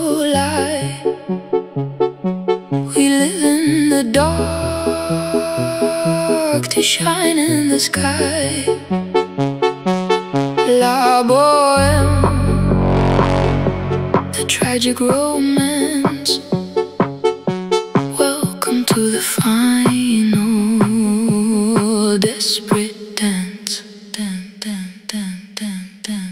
lie. We live in the dark to shine in the sky. La Boheme, the tragic romance. Welcome to the final desperate dance. Dun, dun, dun, dun, dun.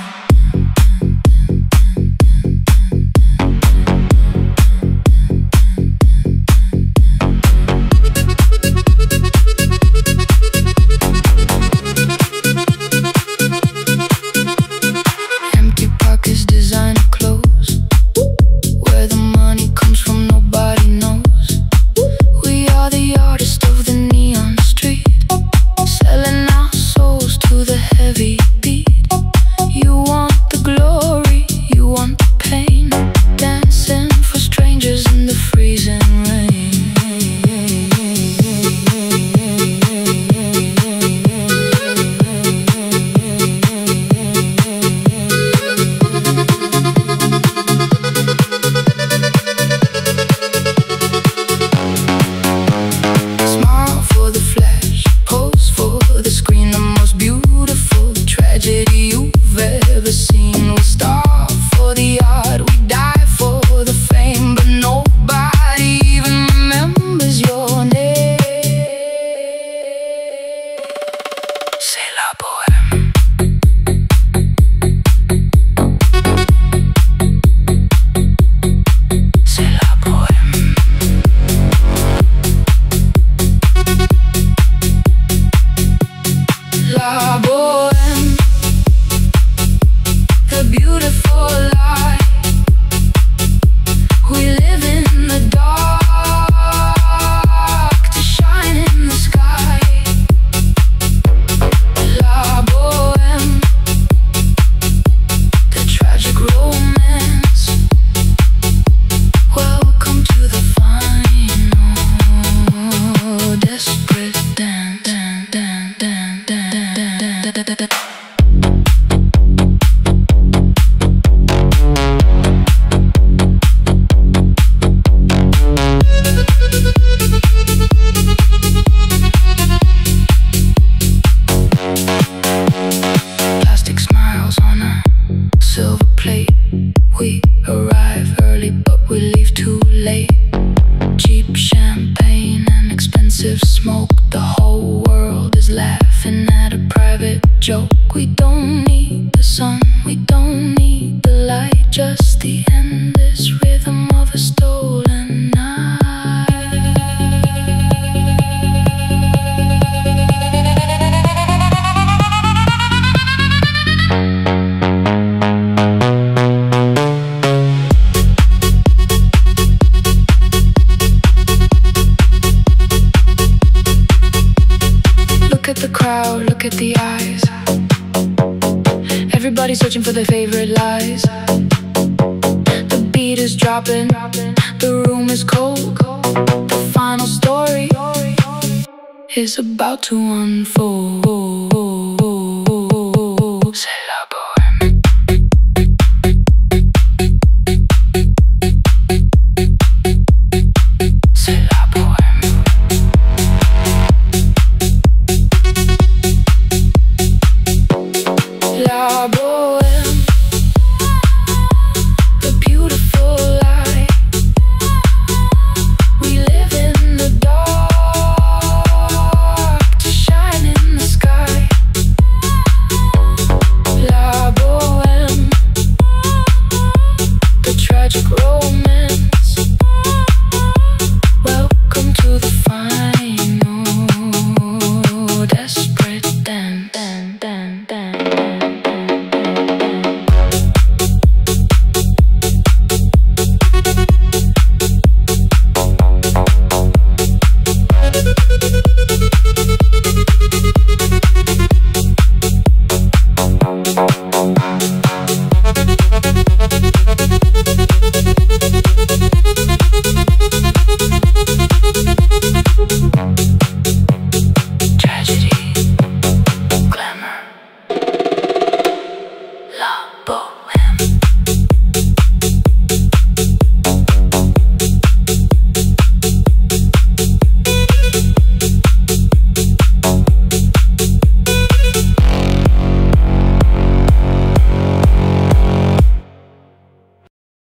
Searching for their favorite lies. The beat is dropping, the room is cold. The final story is about to unfold. C'est la bohème. C'est la bohème. La bohème. Tragic romance.